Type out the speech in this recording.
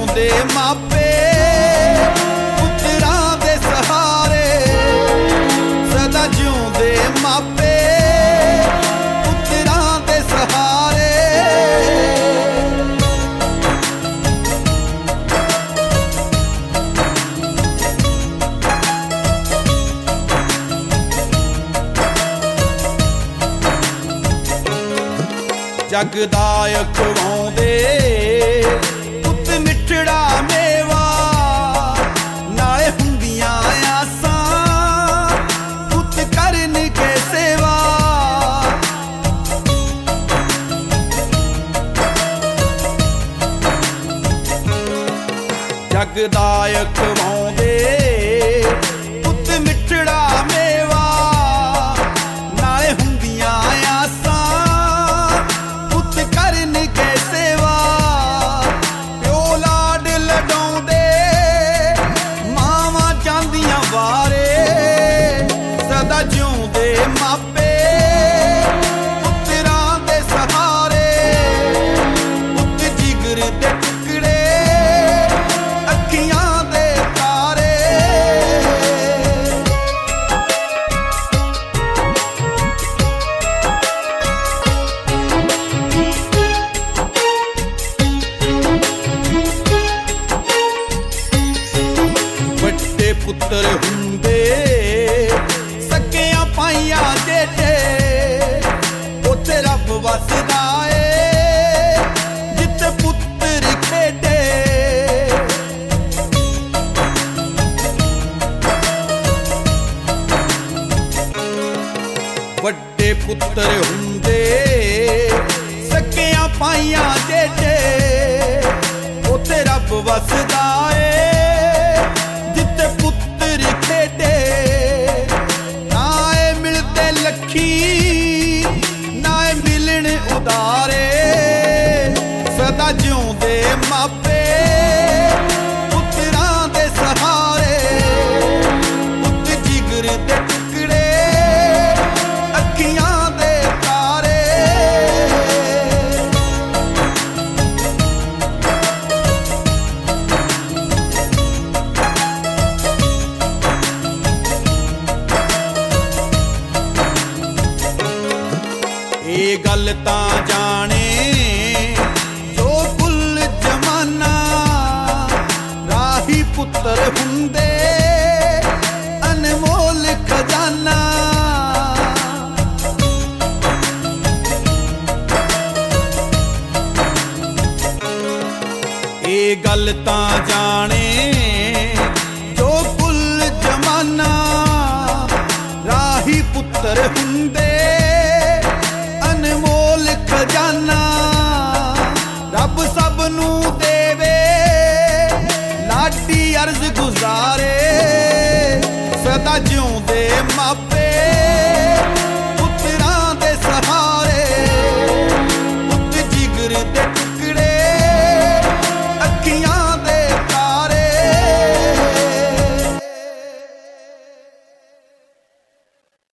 ਜਿਉਂਦੇ ਮਾਪੇ ਪੁੱਤਰਾਂ ਦੇ ਸਹਾਰੇ, ਸਦਾ ਜਿਉਂਦੇ ਮਾਪੇ ਪੁੱਤਰਾਂ ਦੇ ਸਹਾਰੇ। ਜਗ ਦਾ ਅਖਵਾਉਂਦੇ ਪੁੱਤ ਮਿੱਠੜਾ ਮੇਵਾ, ਨਾਲੇ ਹੁੰਦੀਆਂ ਆਸਾਂ ਪੁੱਤ ਕਰਨ ਕੇ ਸੇਵਾ। ਜਗ ਦਾ ਅਖਵਾਉਂਦੇ ਪੁੱਤ ਮਿੱਠੜਾ ਮੇਵਾ, ਨਾਲੇ ਹੁੰਦੀਆਂ ਆਸਾਂ ਕਰਨ ਕੇ ਸੇਵਾ। ਪਿਓ ਲਾਡ ਲਡਾਉਂਦੇ ਮਾਵਾਂ ਜਾਂਦੀਆਂ ਵਾਰੇ, ਸਦਾ ਜਿਉਂਦੇ ਮਾਪੇ ਪੁੱਤਰਾਂ ਦੇ ਸਹਾਰੇ। ਪੁੱਤ ਜਿਗਰ ਦੇ ਟੁਕੜੇ ਅੱਖੀਆਂ ਦੇ ਤਾਰੇ। ਪੁੱਤਰ ਹੁੰਦੇ ਸਕਿਆਂ ਪਾਈਆਂ ਜੇਠੇ, ਉੱਥੇ ਰੱਬ ਵਸਦਾ ਏ ਜਿੱਥੇ ਪੁੱਤਰ ਖੇਡੇ। ਵੱਡੇ ਪੁੱਤਰ ਹੁੰਦੇ ਸਕਿਆਂ ਪਾਈਆਂ ਜੇਠੇ, ਉੱਥੇ ਰੱਬ ਵਸਦਾ ਏ ਪੁੱਤਰ ਖੇਡੇ। ਨਾ ਏ ਮਿਲਦੇ ਲੱਖੀ ਨਾ ਏ ਮਿਲਣ ਉਦਾਰੇ, ਸਦਾ ਜਿਉਂਦੇ ਮਾਪੇ ਪੁੱਤਰਾਂ ਦੇ ਸਹਾਰੇ। ਪੁੱਤ ਜਿਗਰ ਦੇ ਟੁਕੜੇ ਅੱਖੀਆਂ ਦੇ ਤਾਰੇ। ਇਹ ਗੱਲ ਤਾਂ ਜਾਣੇ ਜੋ ਕੁੱਲ ਜਮਾਨਾ, ਰਾਹੀ ਪੁੱਤਰ ਹੁੰਦੇ ਅਨਮੋਲ ਖਜ਼ਾਨਾ। ਇਹ ਗੱਲ ਤਾਂ ਜਾਣੇ ਜੋ ਕੁੱਲ ਜਮਾਨਾ, ਰਾਹੀ ਪੁੱਤਰ ਹੁੰਦੇ ਅਨਮੋਲ ਖਜ਼ਾਨਾ। ਰੱਬ ਸਭ ਨੂੰ ਦੇਵੇ ਲਾਡੀ ਅਰਜ਼ ਗੁਜ਼ਾਰੇ, ਸਦਾ